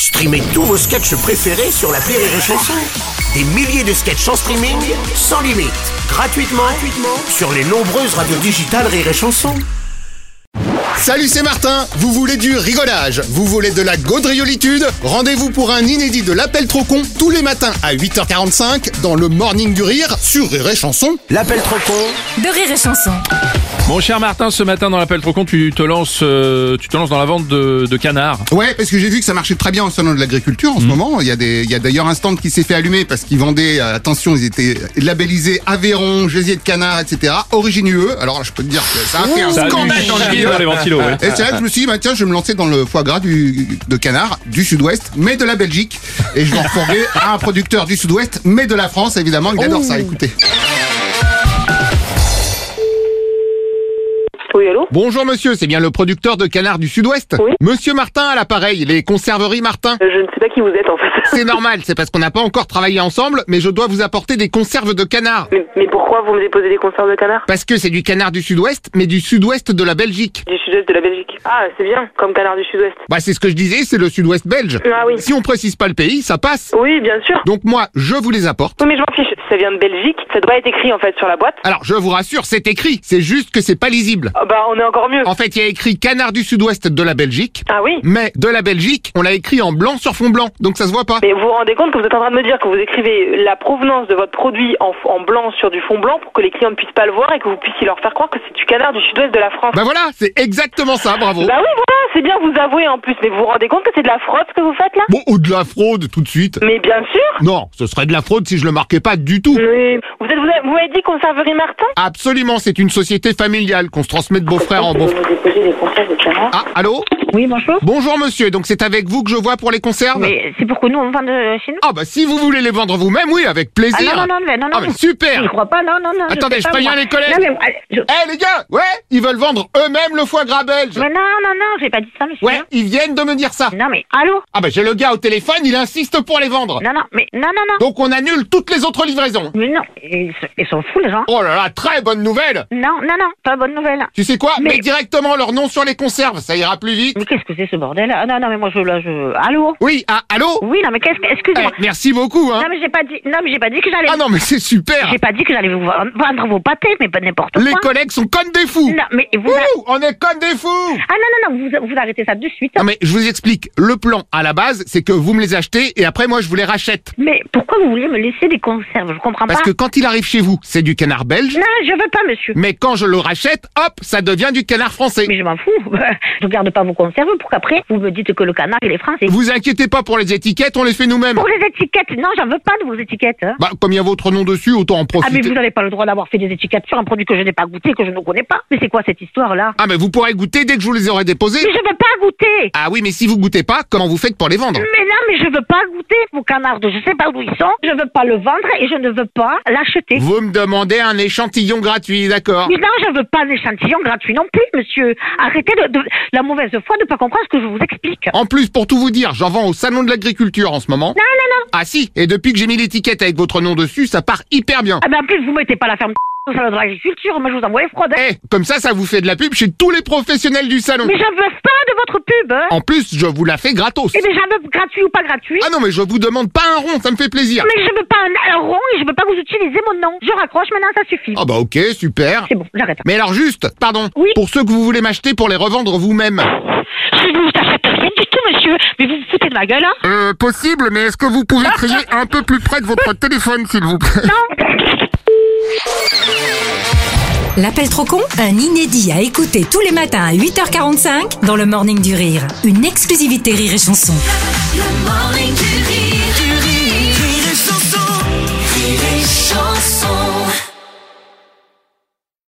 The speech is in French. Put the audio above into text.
Streamez tous vos sketchs préférés sur l'appli Rire et Chanson. Des milliers de sketchs en streaming, sans limite, gratuitement sur les nombreuses radios digitales Rire et Chanson. Salut, c'est Martin. Vous voulez du rigolage? Vous voulez de la gaudriolitude? Rendez-vous pour un inédit de l'Appel trop con tous les matins à 8h45 dans le Morning du Rire sur Rire et Chanson. L'appel trop con de Rire et Chanson. Mon cher Martin, ce matin dans l'appel trop con, tu te lances dans la vente de canards. Ouais, parce que j'ai vu que ça marchait très bien au salon de l'agriculture en ce moment. Il y a d'ailleurs un stand qui s'est fait allumer parce qu'ils vendaient, attention, ils étaient labellisés Aveyron, gésier de canard, etc. Origineux. Alors là, je peux te dire que ça a fait un scandale dans le milieu. Dans les ventilos, ouais. Et c'est là que je me suis dit, tiens, je vais me lancer dans le foie gras de canard du Sud-Ouest, mais de la Belgique. Et je vais en refourguer à un producteur du Sud-Ouest, mais de la France, évidemment. Il adore ça, écoutez. Oui, allô? Bonjour monsieur, c'est bien le producteur de canard du Sud-Ouest? Oui. Monsieur Martin à l'appareil, les conserveries Martin. Je ne sais pas qui vous êtes en fait. C'est normal, c'est parce qu'on n'a pas encore travaillé ensemble, mais je dois vous apporter des conserves de canard. Mais pourquoi vous me déposez des conserves de canard? Parce que c'est du canard du Sud-Ouest, mais du Sud-Ouest de la Belgique. Du sud-est de la Belgique. Ah, c'est bien, comme canard du sud-ouest. Bah c'est ce que je disais, c'est le Sud-Ouest belge. Ah oui. Si on précise pas le pays, ça passe. Oui, bien sûr. Donc moi, je vous les apporte. Oui, mais je m'en fiche. Ça vient de Belgique. Ça doit être écrit en fait sur la boîte. Alors je vous rassure, c'est écrit, c'est juste que c'est pas lisible. Ah bah, on est encore mieux. En fait, il y a écrit canard du Sud-Ouest de la Belgique. Ah oui? Mais de la Belgique, on l'a écrit en blanc sur fond blanc, donc ça se voit pas. Mais vous vous rendez compte que vous êtes en train de me dire que vous écrivez la provenance de votre produit en blanc sur du fond blanc pour que les clients ne puissent pas le voir et que vous puissiez leur faire croire que c'est du canard du sud-ouest de la France. Bah voilà, c'est exactement ça, bravo. Bah oui, voilà, c'est bien, vous avouez en plus. Mais vous vous rendez compte que c'est de la fraude ce que vous faites là? Bon, ou de la fraude tout de suite. Mais bien sûr. Non, ce serait de la fraude si je le marquais pas du tout. Oui. Vous m'avez dit conserverie Martin? Absolument, c'est une société familiale qu'on se transmet de beau-frère en beau. Vous déposez des conserves de canard? Ah, allô? Oui, bonjour. Bonjour monsieur, donc c'est avec vous que je vois pour les conserves? Mais c'est pour que nous on vende chez nous. Ah bah si vous voulez les vendre vous-même, oui, avec plaisir. Ah non. Ah mais super. Je crois pas, non. Attendez, je préviens les collègues. Non, mais, allez, Les gars, ouais, ils veulent vendre eux-mêmes le foie gras belge. mais non, j'ai pas dit ça, monsieur. Ouais, ils viennent de me dire ça. Non, mais, allô? Ah bah j'ai le gars au téléphone, il insiste pour les vendre. Non, mais, non. Donc on annule toutes les autres livraisons. Mais non, ils sont fous, les gens. Oh là là, très bonne nouvelle. Non, pas bonne nouvelle. Tu sais quoi? Mais- Mets directement leur nom sur les conserves, ça ira plus vite. Mais qu'est-ce que c'est ce bordel? Ah non, mais moi, allô? Oui, ah, allô? Oui, non, mais excusez-moi. Merci beaucoup, hein. Non, mais j'ai pas dit que j'allais. Ah non, mais c'est super. J'ai pas dit que j'allais vous vendre vos pâtés, mais pas n'importe quoi. Les collègues sont comme des fous. Non, mais vous. Ouh, on est comme des fous. Ah non, vous arrêtez ça de suite. Non mais je vous explique, le plan à la base, c'est que vous me les achetez et après moi je vous les rachète. Mais pourquoi vous vouliez me laisser des conserves? Je comprends Parce pas. que quand il arrive chez vous, c'est du canard belge, Non, je veux pas, monsieur. mais quand je le rachète, hop, ça devient du canard français. Mais je m'en fous. Je garde pas vos conserves pour qu'après, vous me dites que le canard, il est français. Vous inquiétez pas pour les étiquettes, on les fait nous-mêmes. Pour les étiquettes, non, j'en veux pas de vos étiquettes. Hein. Bah comme il y a votre nom dessus, autant en Ah, mais profiter. vous n'avez pas le droit d'avoir fait des étiquettes sur un produit que je n'ai pas goûté, que je ne connais pas. Mais c'est quoi cette histoire-là? Ah mais vous pourrez goûter dès que je vous les aurai déposés. Mais je veux pas goûter. Ah oui, mais si vous goûtez pas, comment vous faites pour les vendre? Mais non, mais je veux pas goûter vos canards. Je sais pas d'où ils sont. Je veux pas le vendre et je ne veux pas l'acheter. Vous me demandez un échantillon gratuit, d'accord? Mais non, je veux pas un échantillon gratuit non plus, monsieur. Arrêtez de la mauvaise foi de pas comprendre ce que je vous explique. En plus, pour tout vous dire, j'en vends au salon de l'agriculture en ce moment. Non. Ah si, et depuis que j'ai mis l'étiquette avec votre nom dessus, ça part hyper bien. Ah ben en plus, vous mettez pas la ferme au salon de l'agriculture. Moi, je vous envoie les fraudes. Hein. Comme ça vous fait de la pub chez tous les professionnels du salon. Mais je veux pas de votre pub. Hein. En plus, je vous la fais gratos. Eh bien, j'en veux gratuit ou pas gratuit. Ah non, mais je vous demande pas un rond, ça me fait plaisir. Mais je veux pas un rond et je veux pas que vous utilisez mon nom. Je raccroche maintenant, ça suffit. Ah bah ok, super. C'est bon, j'arrête. Mais alors juste, pardon, Oui. pour ceux que vous voulez m'acheter pour les revendre vous-même. Je ne vous achète rien du tout, monsieur. Mais vous vous foutez de ma gueule, hein? Possible, mais est-ce que vous pouvez crier un peu plus près de votre téléphone, s'il vous plaît? Non. L'appel trop con, un inédit à écouter tous les matins à 8h45 dans le Morning du Rire. Une exclusivité Rire et Chanson. Le Morning du Rire.